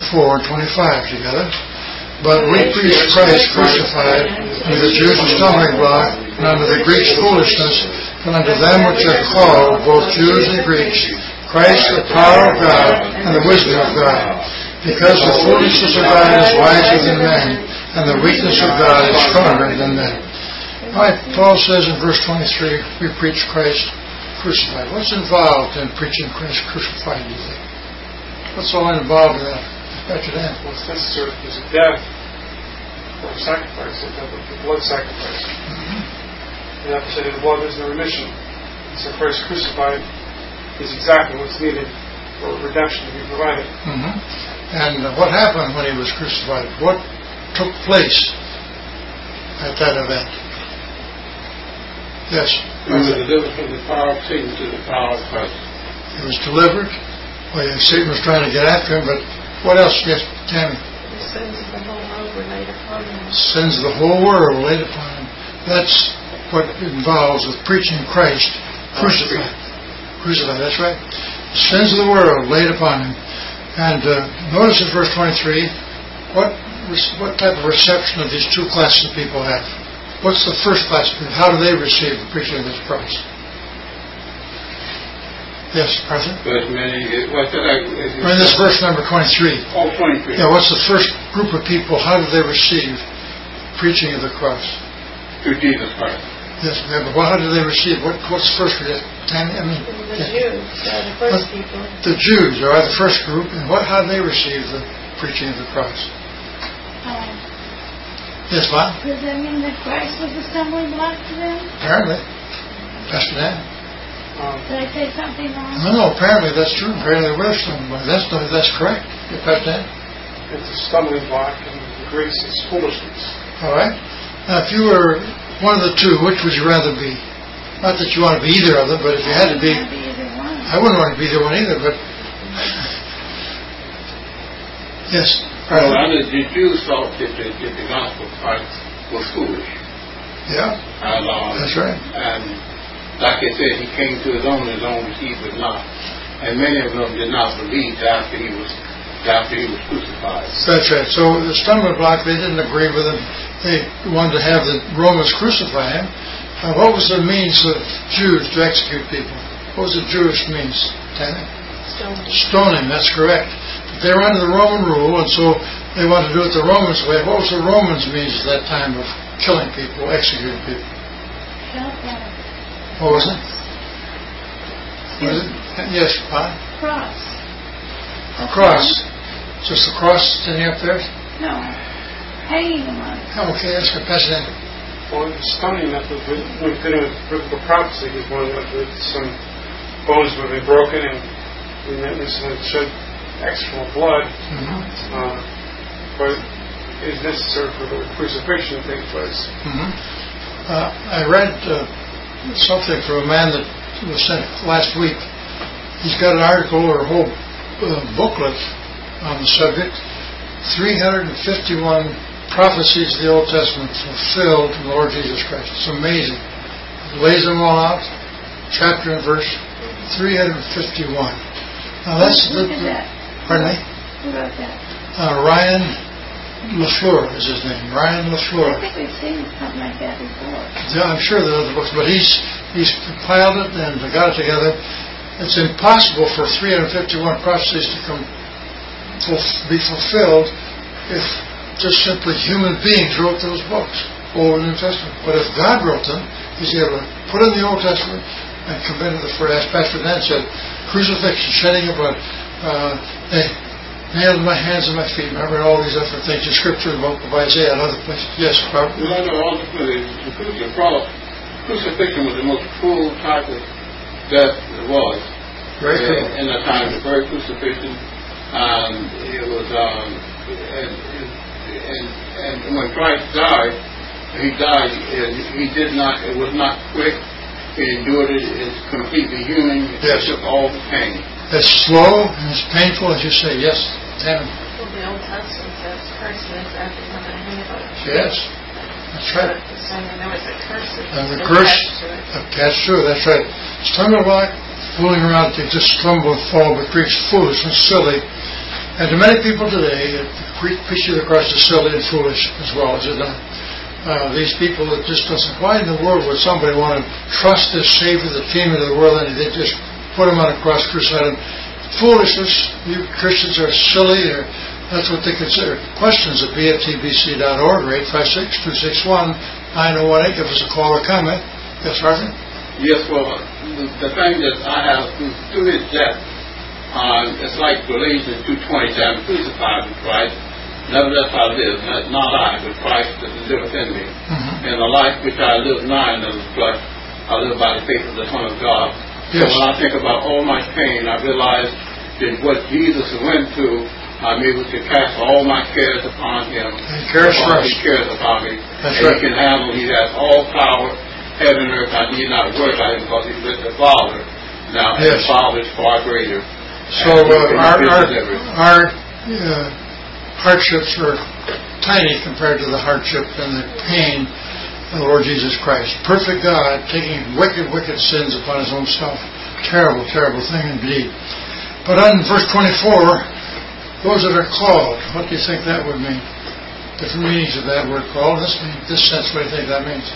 4 and 25 together. But we preach Christ crucified, unto the Jews a stumbling block, and unto the Greeks foolishness, but unto them which are called, both Jews and Greeks, Christ the power of God and the wisdom of God. Because the foolishness of God is wiser than men, and the weakness of God is stronger than men. Right, Paul says in verse 23, we preach Christ crucified. What's involved in preaching Christ crucified, do you think? What's all involved in that? Dr. Dan? What's necessary is a death or a sacrifice, a blood sacrifice. You have to say that the blood is the remission. So Christ crucified is exactly what's needed for redemption to be provided. And what happened when he was crucified? What took place at that event? Yes? He was delivered from the power of Satan to the power of Christ. He was delivered. Well, Satan was trying to get after him, but what else? Yes, Tammy? The sins of the whole world were laid upon him. Sins of the whole world laid upon him. That's what involves with preaching Christ crucified. Crucified, that's right. Sins of the world laid upon him. And notice in verse 23, what type of reception of these two classes of people have? What's the first class of people? How do they receive the preaching of this Christ? Yes, Arthur? In this verse number 23. Oh, 23. Yeah, what's the first group of people? How do they receive preaching of the cross? Through Jesus Christ. Yes, but how do they receive? What's first? Tammy? The Jews are the first people. The Jews are the first group, and how do they receive the preaching of the cross? Yes, Bob? Does that mean that Christ was a stumbling block to them? Apparently. Pastor Dan? Did I say something wrong? No, apparently that's true. Apparently we're stumbling block. That's correct. Pastor Dan? It's a stumbling block, and the Greeks is foolishness. All right. Now, if you were one of the two, which would you rather be? Not that you want to be either of them, but if you had to be... I wouldn't want to be either one either, but... Yes. Well, the Jews thought that the gospel of Christ was foolish. Yeah. That's right. And like I said, he came to his own received it not. And many of them did not believe after he was crucified. That's right. So the stumbling block, they didn't agree with him. They wanted to have the Romans crucify him. What was the means of Jews to execute people? What was the Jewish means, Tammy? Stoning, that's correct. They were under the Roman rule, and so they wanted to do it the Romans' way. What was the Romans' means at that time of killing people, executing people? What was it? Yes, Pie? Cross. A cross. Just a cross standing up there? No. Hanging them on. Okay, that's good. Pass it in. Well, the stoning method, when fitting with biblical prophecy, is one that some bones would be broken and shed extra blood. But it is necessary for the crucifixion to take place. I read something from a man that was sent last week. He's got an article or a whole booklet on the subject. 351 prophecies of the Old Testament fulfilled in the Lord Jesus Christ. It's amazing. He lays them all out, chapter and verse. 351. Now that's pardon me? Who wrote that? Ryan LaFleur is his name. Ryan LaFleur. I think we've seen something like that before. Yeah, I'm sure there are other books, but he's compiled it and got it together. It's impossible for 351 prophecies to be fulfilled if just simply human beings wrote those books, Old and New Testament. But if God wrote them, He's able to put in the Old Testament and commit to the phrase. Pastor Dan said, crucifixion, shedding of blood. They nailed my hands and my feet. Remember all these other things in Scripture, the book of Isaiah and other places. Yes, Robert? Well, I know all the crucifixion was the most cruel type of death there was. Very cruel. In that time, the very crucifixion. It was, and when Christ died, He died. It was not quick. He endured it. It's completely human. It took all the pain. It's slow and it's painful, as you say. Yes, Tammy. Well, the Old Testament says curse is everyone that hateth. Yes, that's right. There was a curse. And the curse attached to it. That's right. Stumbling block, fooling around, they just stumble and fall, but preach foolish and silly. And to many people today, preaching of the cross is silly and foolish as well as it not. These people that just listen, why in the world would somebody want to trust this Savior that came into the world and they just put him on a cross, crucify him? Foolishness. You Christians are silly, or that's what they consider. Questions at bftbc.org or 856-261-9018. Give us a call or comment. Yes, Arthur? Yes, well, the thing that I have through his death, it's like Galatians 2:20, crucified with Christ. Nevertheless I live, not I, but Christ that liveth in me. And the life which I live now in the flesh, I live by the faith of the Son of God. Yes. So when I think about all my pain, I realize that what Jesus went through, I'm able to cast all my cares upon Him. He cares for us. He cares upon me. That's and right. He can handle. He has all power, heaven and earth. I need not worry about Him because He's with the Father. Now, and Yes. the Father is far greater. So our hardships are tiny compared to the hardship and the pain of the Lord Jesus Christ. Perfect God taking wicked sins upon His own self. Terrible, terrible thing indeed. But on verse 24, those that are called, what do you think that would mean? Different meanings of that word called. In this sense, what do you think that means?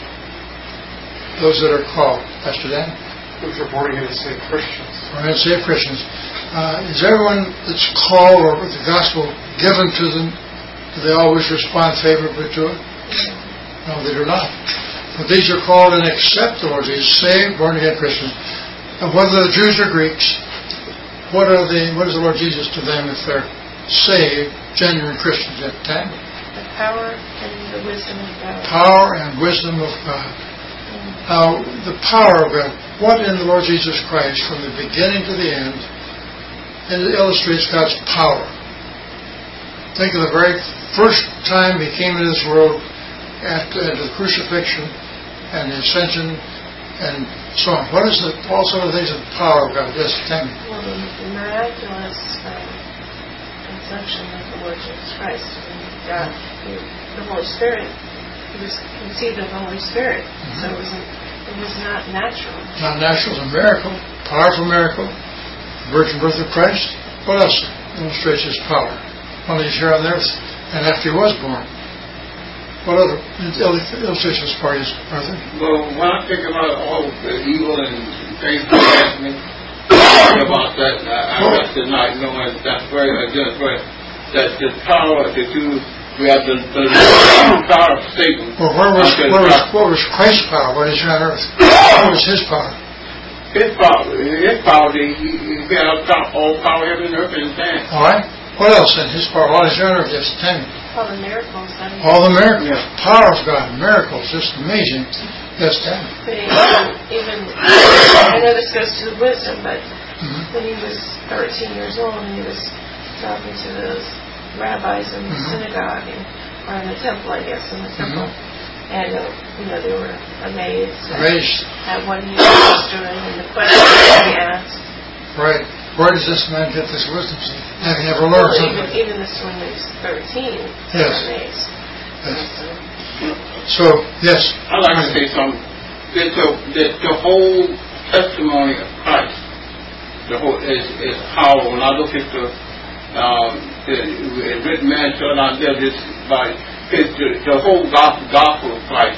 Those that are called. Pastor Dan? Those are born again and saved Christians. Born again and saved Christians. Is everyone that's called or with the gospel given to them, do they always respond favorably to it? No, they do not. But these are called and accept the Lord Jesus, saved, born again Christians. And whether the Jews or Greeks, what is the Lord Jesus to them if they're saved, genuine Christians at the time? The power and the wisdom of God. Power and wisdom of God. Now, the power of God, what in the Lord Jesus Christ, from the beginning to the end, and it illustrates God's power. Think of the very first time He came into this world after the crucifixion and the ascension and so on. What is all some of the things of the power of God? Yes, tell me. Well, the miraculous conception of the Lord Jesus Christ. God, the Holy Spirit, He was conceived of the Holy Spirit. So it was not natural. Not natural, it's a miracle, powerful miracle. Virgin birth of Christ. What else illustrates His power? While He's here on earth and after He was born. What other illustrations His power is, Arthur? Well, when I think about all the evil and things that happen, I think about that. I rest at night knowing that's very against that the power that we have the power of Satan. Well, what was Christ's power when He's here on earth? What was His power? His power, he had all power, heaven and earth in His hand. All right. What else in His power? All His honor, just tell me. All the miracles. All the miracles. Yeah. Power of God, miracles, just amazing. Yes, tell me. But even I know this goes to the wisdom, but when He was 13 years old and He was talking to those rabbis in the synagogue or in the temple, I guess, in the temple. And, they were amazed at what He was doing and the questions that He asked. Right. Where does this man get this wisdom? Having never learned something. Even this when he was 13, they yes. were amazed. Yes. So, yes. I'd like to say something. The whole testimony of Christ, is how, when I look at the written man shall not live this by the whole gospel of Christ,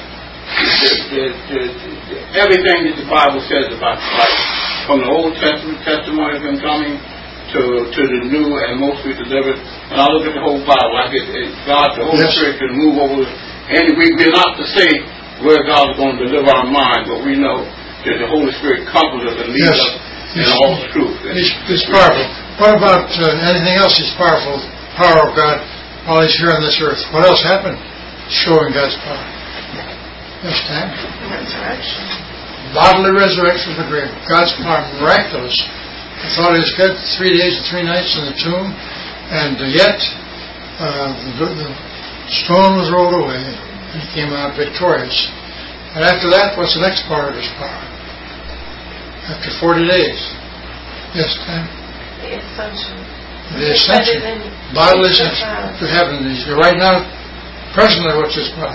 everything that the Bible says about Christ, from the Old Testament testimony of Him coming to the New and mostly delivered. And I look at the whole Bible, like God, the Holy Spirit can move over, and we're not to say where God is going to deliver our mind, but we know that the Holy Spirit comforts us and leads us in all truth. He's powerful. What about anything else? He's powerful. Power of God while He's here on this earth. What else happened? Showing God's power. Yes, Dan? Resurrection. Bodily resurrection from the grave. God's power, miraculous. I thought He was dead 3 days and 3 nights in the tomb, and yet the stone was rolled away, and He came out victorious. And after that, what's the next part of His power? After 40 days. Yes, Dan? The ascension. The ascension. Bodily ascension to heaven. Right now, presently, what's His power?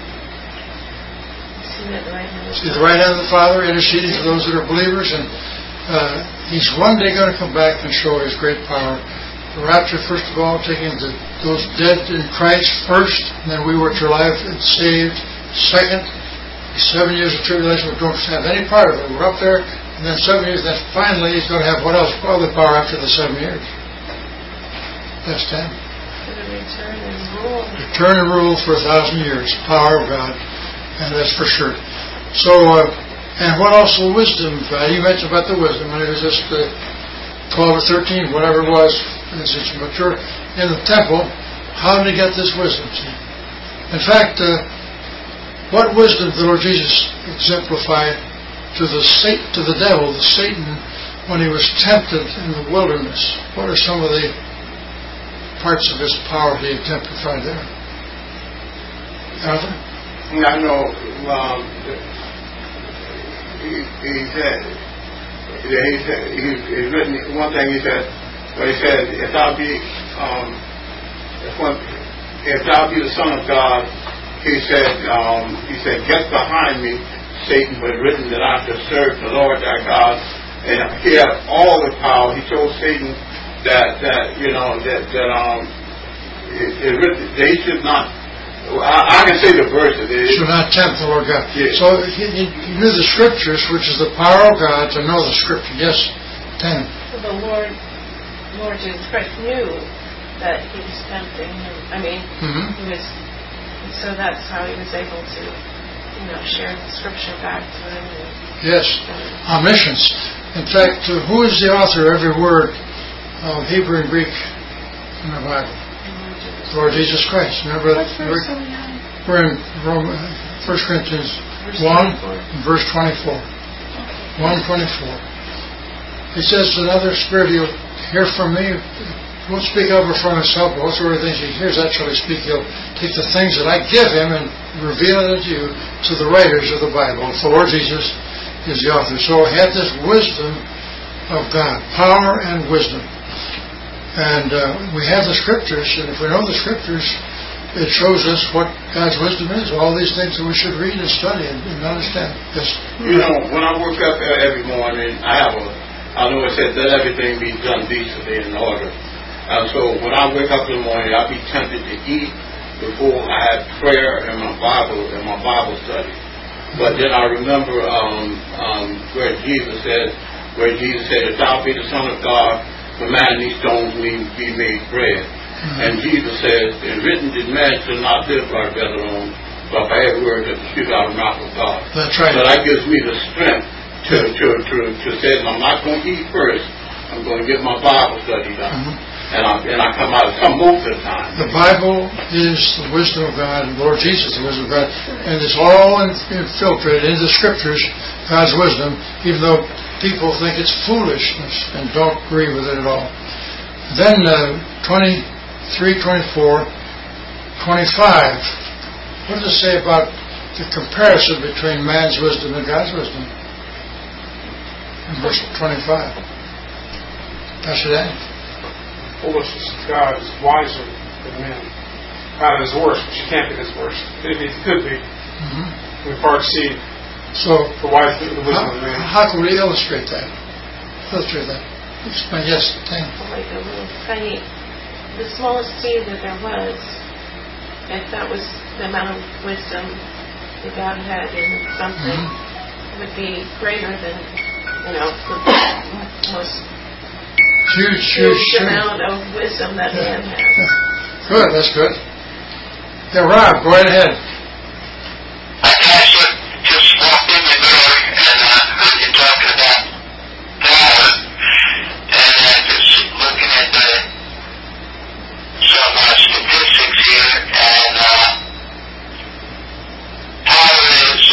See the right hand of the Father interceding for those that are believers, and He's one day going to come back and show His great power The rapture, first of all, taking those dead in Christ first, and then we were to life and saved second. 7 years of tribulation, we don't have any part of it. We're up there, and then 7 years, then finally He's going to have what else? Other power after the 7 years. That's 10. Return and rule. Return and rule for 1,000 years. Power of God, and that's for sure. So, and what also wisdom? You mentioned about the wisdom, when it was just 12 or 13, whatever it was, as it's mature in the temple. How did He get this wisdom? In fact, what wisdom the Lord Jesus exemplified to the devil, the Satan, when he was tempted in the wilderness? What are some of the parts of His power He exemplified there? Arthur? I know. He said. He's written one thing. He said, when he said, "If thou be the Son of God," he said, "Get behind me, Satan, for it's written that I shall serve the Lord thy God." And He had all the power. He told Satan that they should not. I can say the verses. Should not tempt the Lord God. Yes. So he knew the Scriptures, which is the power of God to know the Scripture. Yes, 10. So the Lord Jesus Christ knew that He was tempting him. I mean, He was. So that's how He was able to, share the Scripture back to him. Yes, omniscience. In fact, who is the author of every word of Hebrew and Greek in the Bible? Lord Jesus Christ. Remember, we're in 1 Corinthians 1, verse 24. 1:24. He says, "Another Spirit He'll hear from me. He won't speak of or from Himself, but whatsoever things He hears, that shall He speak. He'll take the things that I give Him and reveal it unto you, to the writers of the Bible." The Lord Jesus is the author. So He had this wisdom of God, power and wisdom. And we have the Scriptures, and if we know the Scriptures, it shows us what God's wisdom is. All these things that we should read and study and understand. Yes. When I wake up every morning, I know it says that everything be done decently and in order. And so when I wake up in the morning, I'll be tempted to eat before I have prayer and my Bible study. But then I remember where Jesus said, "If thou be the Son of God, command these stones be made bread." And Jesus says, "It's written that man shall not live by bread alone, but by every word that proceeds out of the mouth of God." That's right. So that gives me the strength to say, I'm not going to eat first. I'm going to get my Bible study done. And I come out most of the time. The Bible is the wisdom of God, and the Lord Jesus is the wisdom of God. And it's all infiltrated into the Scriptures, God's wisdom, even though people think it's foolishness and don't agree with it at all. Then 23, 24, 25. What does it say about the comparison between man's wisdom and God's wisdom? In verse 25. Pastor Dan? Foolishness of God is wiser than men. God is worse, but you can't get His worse. Maybe it could be. We far exceed the wisdom of man. How can we illustrate that? Explain. Yes, Tam. Like a little tiny, the smallest seed that there was, if that was the amount of wisdom that God had in something, would be greater than, the most huge amount of wisdom that man has. Good, that's good. Yeah, Rob, go right ahead. I actually just walked in the door and heard you talking about power, and just looking at some statistics here, and power is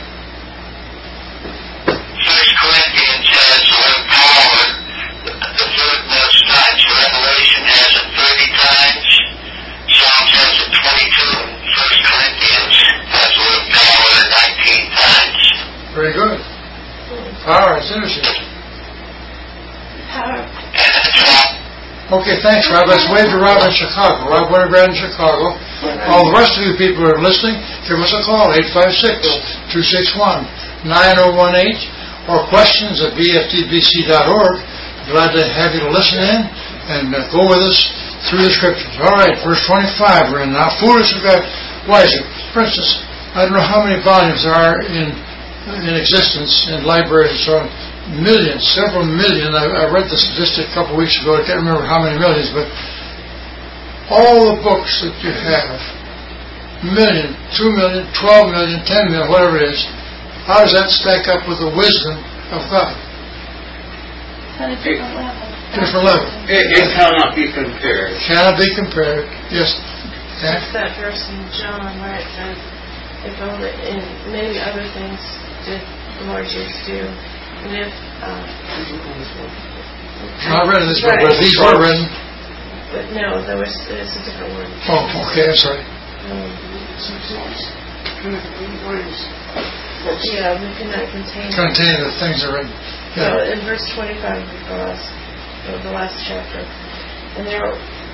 1 Corinthians has the word power. The third most times. Revelation has it 30 times. Psalms has it 22. And 1 Corinthians has the word power 19 times. Very good. Power, it's interesting. Power. And that's all. Okay, thanks, Rob. Let's wave to Rob in Chicago. Rob Winograd in Chicago. All the rest of you people who are listening, give us a call, 856-261-9018, or questions at bftbc.org. Glad to have you to listen in and go with us through the Scriptures. All right, verse 25 we're in now. Foolish have got wiser. For instance, I don't know how many volumes there are in existence in libraries and so on. Millions, several million. I read the statistic a couple of weeks ago. I can't remember how many millions, but all the books that you have, million, 2 million, 12 million, 10 million, whatever it is, how does that stack up with the wisdom of God? At a different level. Different level. It cannot be compared. Cannot be compared. Yes. It's that verse in John where it says, if only in many other things did the Lord Jesus do, and if Not read in this book, but these were written. But no, it's a different one. Oh, okay, I'm sorry. Yeah, we cannot contain. Contain the things that are written. So Yeah. in verse 25 of the last chapter, and there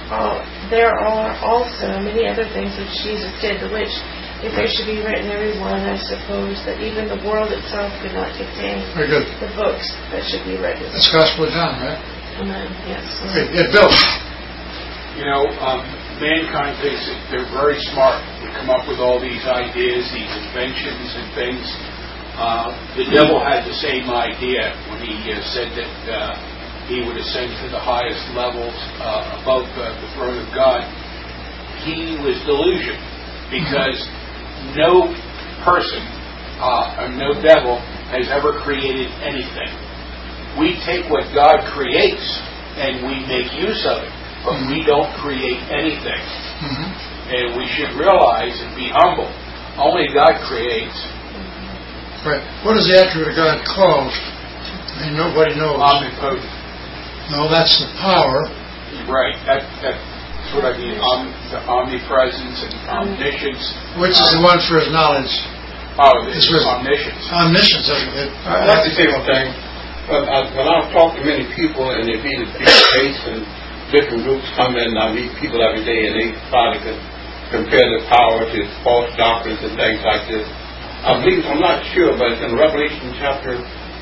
are also many other things which Jesus did, the which, if they should be written every one, I suppose that even the world itself could not contain Very good. the books that should be written. That's Gospel of John, right? Amen. Yes. Okay, yeah, Bill. You know, mankind thinks that they're very smart. They come up with all these ideas, these inventions and things. The devil had the same idea when he said that he would ascend to the highest levels above the throne of God. He was delusioned because no person or no devil has ever created anything. We take what God creates and we make use of it, but we don't create anything. And we should realize and be humble. Only God creates. Right. What is the attribute of God called? And nobody knows. Omnipotent. No, that's the power. Right. That's what I mean. The omnipresence and omniscience. Which is the one for his knowledge? Oh, it's It's wisdom. omniscience. Omniscience. That's it. I'd like to say one thing. When I've talked to many people and they meet at different states and different groups come in, I meet people every day and they try to compare the power to false doctrines and things like this. I believe, I'm not sure, but it's in Revelation chapter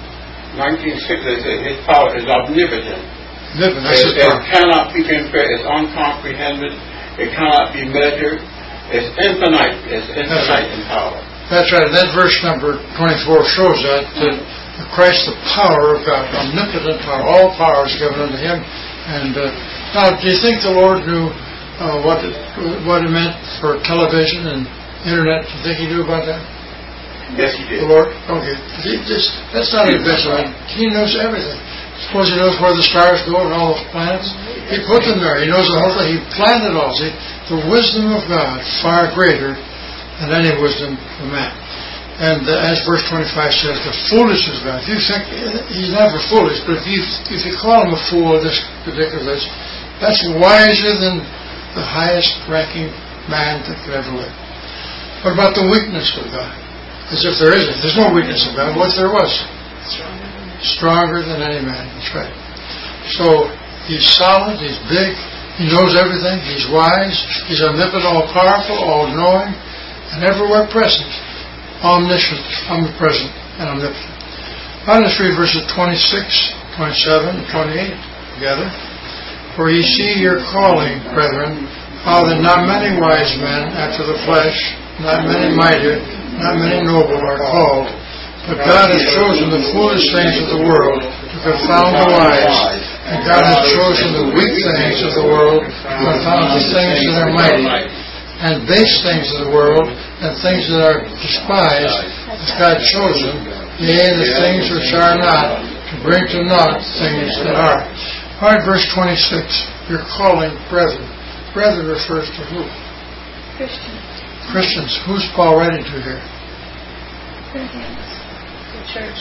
19:6, they say his power is omnipotent. That's his It power. cannot be compared, it's uncomprehended, it cannot be measured, it's infinite in power. That's right. And that verse number 24 shows that Christ, the power of God, omnipotent power, all power is given unto him. And now, do you think the Lord knew what it meant for television and internet? Do you think he knew about that? Yes, he did. The Lord? Okay. That's not an invention. He knows everything. Suppose he knows where the stars go and all the planets? He put them there. He knows the whole thing. He planned it all. See, the wisdom of God far greater than any wisdom of man. And as verse 25 says, the foolishness of God. If you think he's never foolish, but if you call him a fool, this ridiculous, that's wiser than the highest ranking man that could ever live. What about the weakness of God? As if there isn't. There's no weakness of God. What if there was? Stronger than any man. That's right. So he's solid, he's big, he knows everything, he's wise, he's omnipotent, all powerful, all knowing, and everywhere present. Omniscient, omnipresent, and omnipotent. Now let's read verses 26, 27, and 28 together. For ye see your calling, brethren, how that not many wise men after the flesh, not many mighty, not many noble are called, but God has chosen the foolish things of the world to confound the wise, and God has chosen the weak things of the world to confound the things that are mighty, and base things of the world, and things that are despised, has God chosen, yea, the things which are not, to bring to naught things that are. All right, verse 26, you're calling brethren. Brethren refers to who? Christians. Christians. Who's Paul writing to here? Corinthians. The church.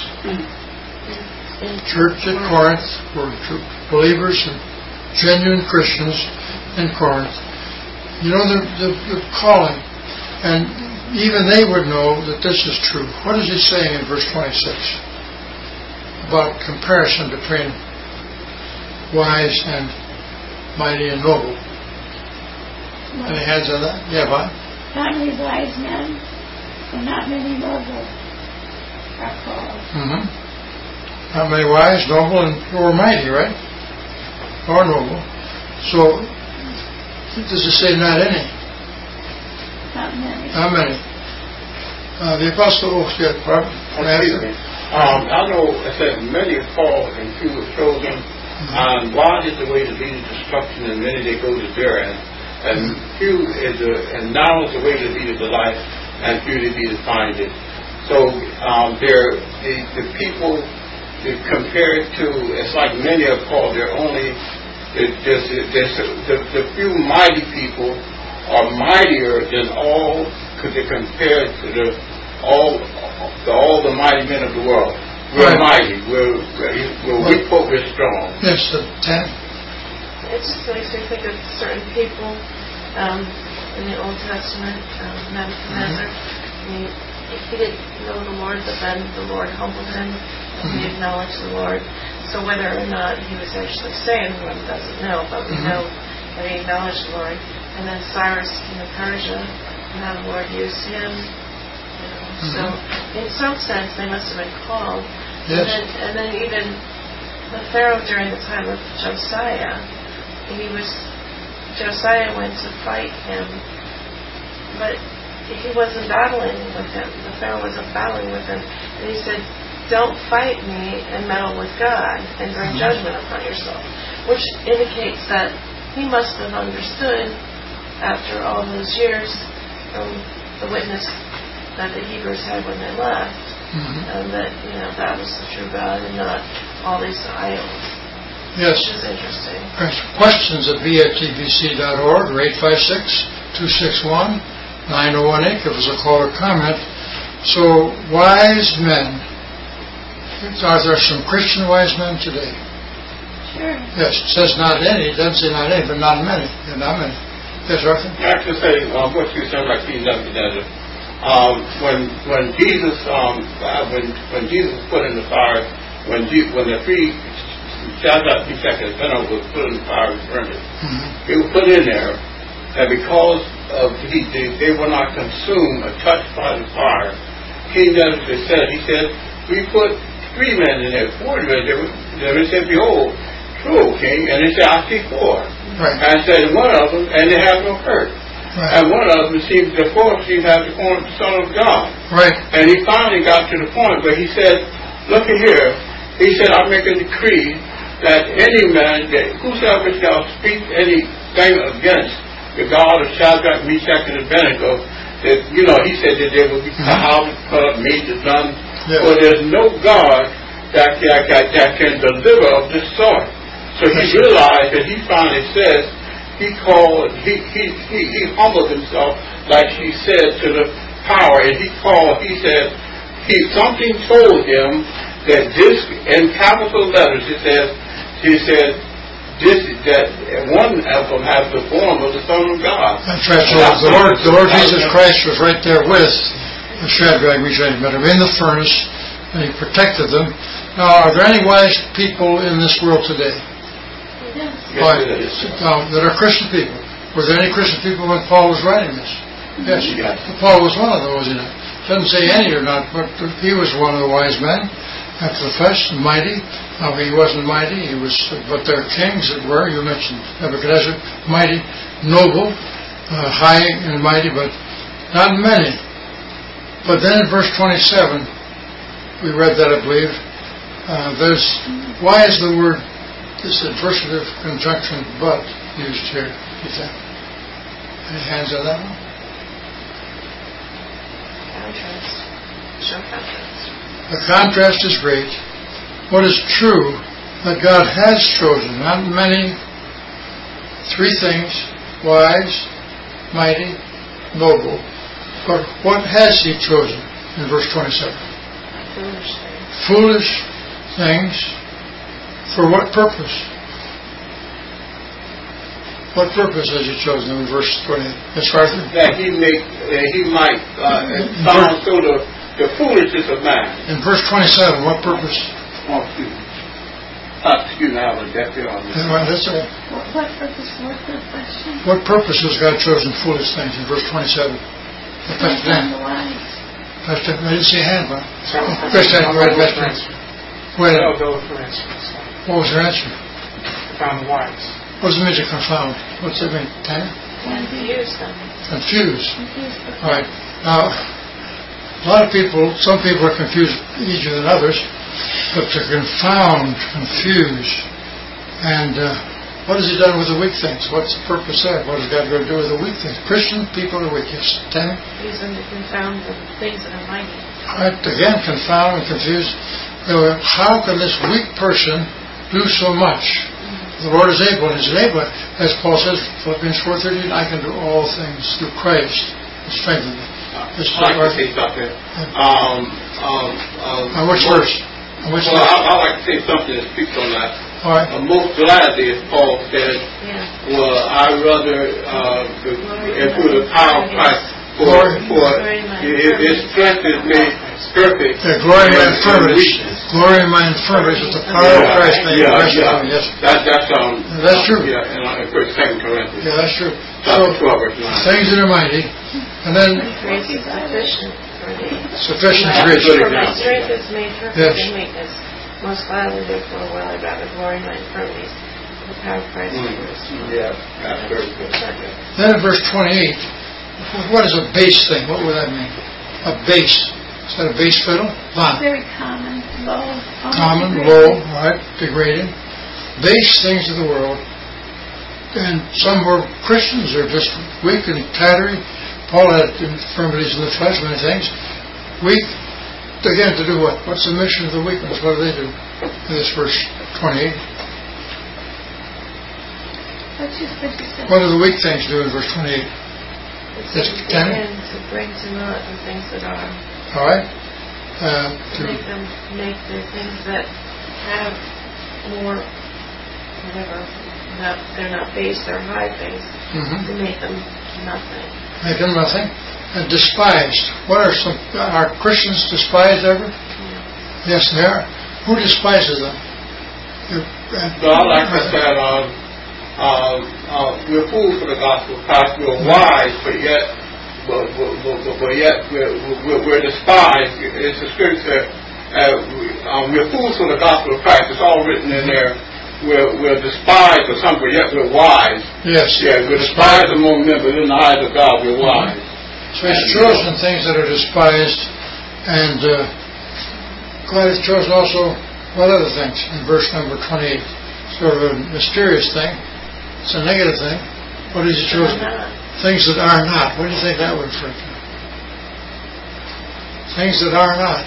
Church at Corinth were believers and genuine Christians in Corinth. You know, the calling, and even they would know that this is true. What is he saying in verse 26 about comparison between wise and mighty and noble? Any hands on that? Yeah, Bob? Not many wise men and not many noble are called. Not many wise, noble, or mighty, right? Or noble. So, does it say not any? Not many. Not many. The Apostle, Excuse me. I know it said many are called and few are chosen. And wide is the way to lead to destruction, and many they go to therein. And few is and narrow is the way to lead to life, and few to be to find it. So the people compared to, it's like many are called. They're only the few mighty people are mightier than all, because they're compared to all the mighty men of the world. We're mighty. We're strong. Yes, 10. It just makes me think of certain people in the Old Testament. Nebuchadnezzar. He didn't know the Lord, but then the Lord humbled him, and he acknowledged the Lord. So whether or not he was actually saved, one doesn't know, but we know that he acknowledged the Lord. And then Cyrus, king of Persia, and how the Lord used him. So, in some sense, they must have been called. Yes. And then even the Pharaoh during the time of Josiah, Josiah went to fight him, but he wasn't battling with him. The Pharaoh wasn't battling with him. And he said, don't fight me and meddle with God and bring judgment upon yourself. Which indicates that he must have understood, after all those years, the witness that the Hebrews had when they left, and that that was the true God and not all these idols. Yes. Which is interesting. Questions at vatvbc.org or 856-261-9018. Give us a call or comment. So, wise men. Are there some Christian wise men today? Sure. Yes, it says not any. It doesn't say not any, but not many. There are not many. Yes, Arthur? I have to say, what you said about King Nebuchadnezzar. When Jesus was put in the fire, when the three Shadrach, Meshach, and Abednego was put in the fire and burned it, they were put in there, and because of they were not consumed or touched by the fire, King Nebuchadnezzar said, we put 3 men in there, 4 men in there. They said, behold, true, king. And they said, I see 4. Right. And I said, one of them, and they have no hurt. Right. And one of them the 4th seemed to have the form of the Son of God. Right. And he finally got to the point where he said, look at here. He said, I make a decree that any man, that whosoever shall speak anything against the God of Shadrach, Meshach, and Abednego, that, he said that there will be houses cut up, meat is done. Yes. For there's no God that can deliver of this sort. So he realized that he finally says, he humbled himself, like she said, to the power, and something told him that this, in capital letters, he said, that one of them has the form of the Son of God. That's right. So the Lord Jesus Christ was right there with the Shadrach, Meshach, and Abednego in the furnace, and he protected them. Now, are there any wise people in this world today? Yes. That are Christian people? Were there any Christian people when Paul was writing this? Yes. Paul was one of those. It doesn't say any or not, but he was one of the wise men after the flesh, mighty. He wasn't mighty. But they're kings that were. You mentioned Nebuchadnezzar, mighty, noble, high and mighty, but not many. But then in verse 27, we read that, I believe. Why is the word, this adversative conjunction, but, used here? You think? Any hands on that one? Contrast. Show contrast. The contrast is great. What is true that God has chosen, not many, 3 things: wise, mighty, noble. But what has He chosen in verse 27? Foolish things. Foolish things. For what purpose? What purpose has He chosen in verse 28? Yes, Arthur? That he might sound so the foolishness of man. In verse 27, what purpose? Oh, excuse me. Excuse me, I was deaf here on this. That's okay. What purpose? What good question? What purpose has God chosen foolish things in verse 27? Pastor Dan. The wise. Pastor, I didn't see a hand, but Question. go ahead, Pastor. What was your answer? Found the wise. What does it mean to confound? What's it mean, Tanya? Confuse them. Confuse. All right. Now, a lot of people, some people are confused easier than others, but to confound, confuse, and what has He done with the weak things? What's the purpose there? What has God got to do with the weak things? Christian people are weak. Yes, Tanya? Use them to confound the things that are mighty. All right. Again, confound and confuse. How can this weak person do so much? The Lord is able, and He's able, as Paul says, Philippians 4:13, I can do all things through Christ who strengthens me. I'd like to say something. On which verse? On which verse? I'd like to say something that speaks on that. All right. Most gladly, as Paul said, well, I'd rather through the power of Christ, for His strength is made perfect. Glory in my infirmities. Glory in my infirmities with the power of Christ made perfect. Yes. That's true. Yeah, in 2 Corinthians. Yeah, that's true. So, things that are mighty, and then Grace is sufficient for thee. sufficient grace. For my strength is made perfect Yes. in weakness. Most gladly, therefore, will I rather glory in my infirmities. The power of Christ made perfect. Yeah, that's very good. Then in verse 28, what is a bass thing? What would that mean? A bass. Is that a bass fiddle? Von. Very common, low. Common, low, right, degrading. Base things of the world. And some were Christians, they're just weak and tattery. Paul had infirmities in the flesh, many things. Weak, again, to do what? What's the mission of the weak ones? What do they do? In this verse 28. What do the weak things do in verse 28? It's to bring to naught the things that are. All right. To make the things that have more, whatever, they're not base, they're high things. To make them nothing. Make them nothing. And despised. Are Christians despised ever? Yes, they are. Who despises them? Well, like I said, we're fools for the gospel of Christ. We're wise, but yet we're despised. It's the scripture. We're fools for the gospel of Christ. It's all written in there. We're despised for some, but yet we're wise. Yes. Yeah, we're despised among men, but in the eyes of God, we're wise. So He's chosen things that are despised, and God has chosen also what other things in verse number 28. Sort of a mysterious thing. It's a negative thing. What has He chosen? Things that are not. What do you think that would refer to? Things that are not.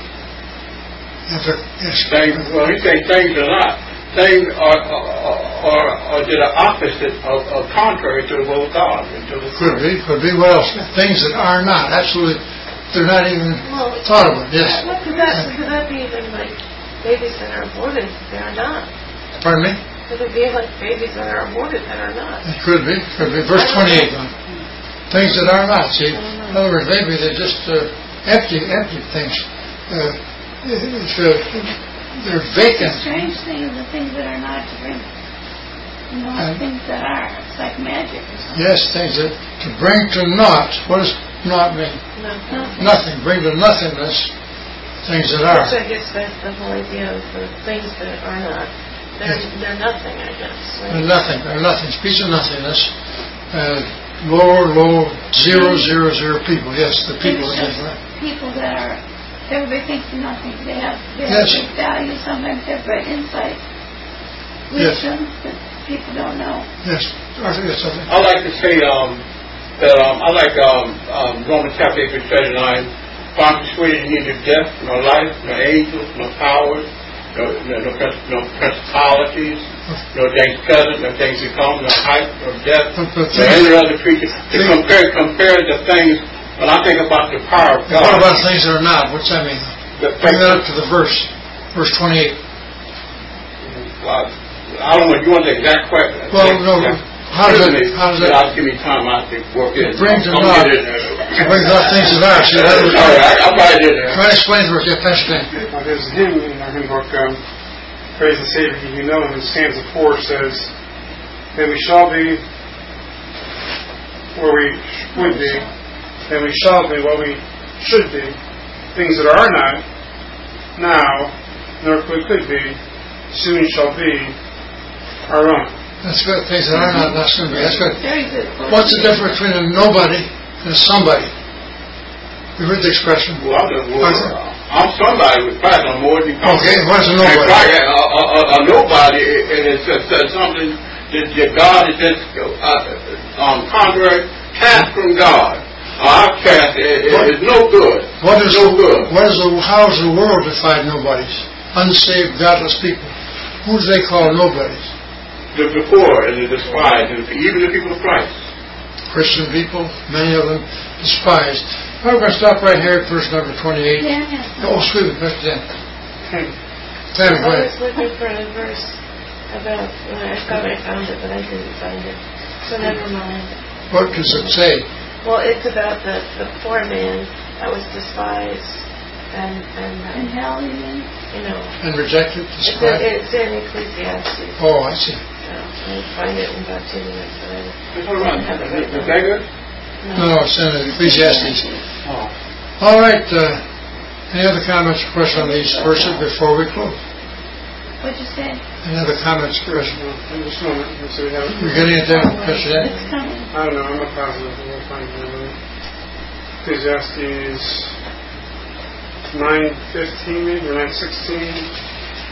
Well, He says things are not. Things are the opposite of contrary to the will of God. Could be. What else? Things that are not. Absolutely. They're not even thought about. Yes. Could that be even like babies that are aborted? They are not. Pardon me? Could it be like babies that are aborted that are not? It could be. Verse 28. Things that are not. See, in other words, maybe they're just empty things. They're vacant. The strange thing is the things that are not to bring. Things that are. It's like magic or something. Yes, things that to bring to naught. What does naught mean? Nothing. Bring to nothingness things that are. Which I guess that's the whole idea of the things that are not. They're nothing, I guess. Right? They're nothing. They're nothing. Speech of nothingness. Low, zero people. Yes, the people. People that are. Everybody thinks of nothing. They have yes. Great value. Sometimes they have great insight. Wisdom that people don't know. Yes. I think that's something. I like to say that I like Romans chapter 8, verse 39. For I'm persuaded neither death, nor life, nor angels, nor powers, no principalities, no things present, no things to come, no height, nor depth, nor any other creature. To compare the things, when I think about the power of God. What about things that are not? What's that mean? Bring that up to the verse 28. I don't know if you want the exact question. Well, no. How does that? I'll give me time. I have to work in. Bring to naught. Bring out things that are. See, I'll buy it in there. Try to explain to us. Yeah, Pastor Dan. There's a hymn in our hymn book, Praise the Savior, you know, in stanza 4 says, that we shall be where we would be, and we shall be what we should be. Things that are not now, nor could be, soon shall be our own. That's good. Things that are not, that's going to be. That's good. Very good. What's the difference between a nobody and a somebody? You heard the expression. Well, I'm somebody with Christ. I'm more than Okay, what's a nobody? A nobody is something that God is just contrary, cast from God. Outcast is no good. How is the world define nobodies? Unsaved, godless people. Who do they call nobodies? The poor and the despised, and even the people of Christ. Christian people, many of them despised. I'm going to stop right here at verse number 28. Yeah. Oh, excuse me, Mr. Dan. Tammy, go ahead. I was looking for a verse about, I thought I found it, but I didn't find it. So never mind. What does it say? Well, it's about the poor man that was despised and hell, you mean? And rejected, despised? It's in Ecclesiastes. Oh, I see. I'll find it in about 2 minutes, but I don't have it right now. No, it's in Ecclesiastes. Oh. All right. Any other comments or questions on these verses before we close? What'd you say? Any other comments or questions? Just a moment. So we have. You're getting it down, Mr. Dan? It's coming. I don't know. I'm not positive. We'll find it. Ecclesiastes 9:15, maybe, or 9:16.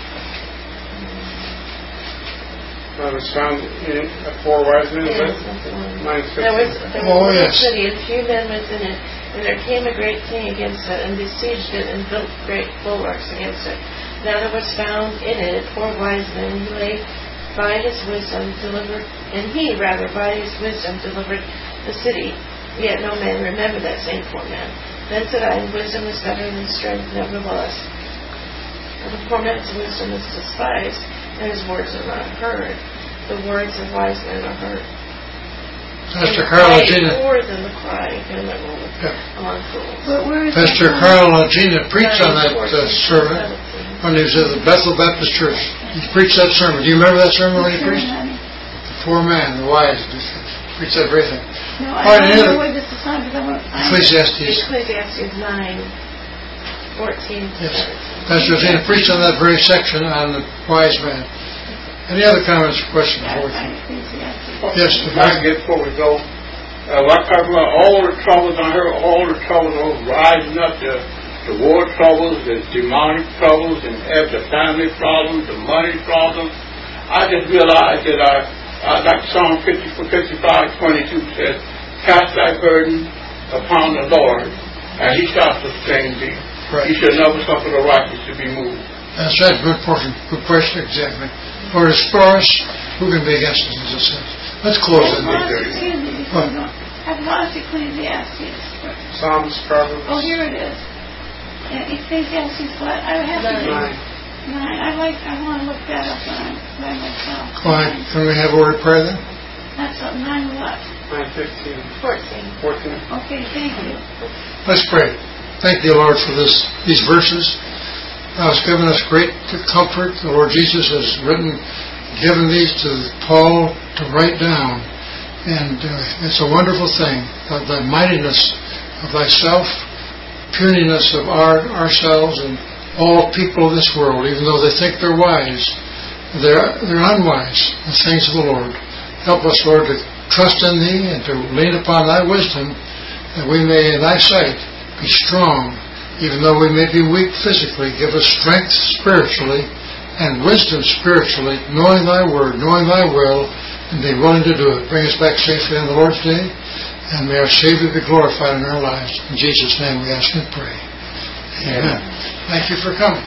It's found in 4 wise men, is it? 9:15. There was a yes. city, and few men within it, and there came a great king against it, and besieged it, and built great bulwarks against it. Now there was found in it 4 wise men, who lay by his wisdom delivered, and he rather by his wisdom delivered the city. Yet no man remembered that same 4 men. Then said I, wisdom is better than strength, nevertheless. For the poor man's wisdom is despised, and his words are not heard. The words of wise men are heard. Pastor Carl and Gina. More than the cry of him that rolleth among fools. But where is Pastor Carl and Gina preached on that sermon when he was at the Bethel Baptist Church. He preached that sermon. Do you remember that sermon when he preached? The poor man, the wise. Preached that very thing. No, I don't know what this is on because I want to find Ecclesiastes. Ecclesiastes 9:14. Yes. Pastor Gina preached on that very section on the wise man. Any other comments or questions? Yes, if I can get before we go. Like talking about all the troubles, I heard all the troubles rising up, the war troubles, the demonic troubles, and the family problems, the money problems. I just realized that like Psalm 55:22 says, cast thy burden upon the Lord, and he shall sustain thee. Right. He shall never suffer the righteous to be moved. That's right, good portion. Good question, exactly. For it's for us, who can be against us, as it says. Let's close it. I've lost Ecclesiastes. Psalms, Proverbs. Oh, here it is. Ecclesiastes what? I have 9. 9. I want to look that up by myself. Go ahead. Can we have a word of prayer then? That's 9 what? 9:15. 14. Okay, thank you. Let's pray. Thank you, Lord, for these verses. Thou hast given us great comfort. The Lord Jesus has given these to Paul to write down. And it's a wonderful thing, the mightiness of thyself, puniness of ourselves and all people of this world, even though they think they're wise. They're unwise in the things of the Lord. Help us, Lord, to trust in Thee and to lean upon Thy wisdom, that we may, in Thy sight, be strong. Even though we may be weak physically, give us strength spiritually and wisdom spiritually, knowing Thy Word, knowing Thy will, and be willing to do it. Bring us back safely on the Lord's Day, and may our Savior be glorified in our lives. In Jesus' name we ask and pray. Amen. Thank you for coming.